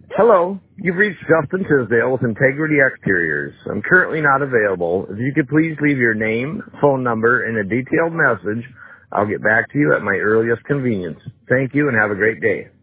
Hello, you've reached Justin Tisdale with Integrity Exteriors. I'm currently not available. If you could please leave your name, phone number, and a detailed message, I'll get back to you at my earliest convenience. Thank you and have a great day.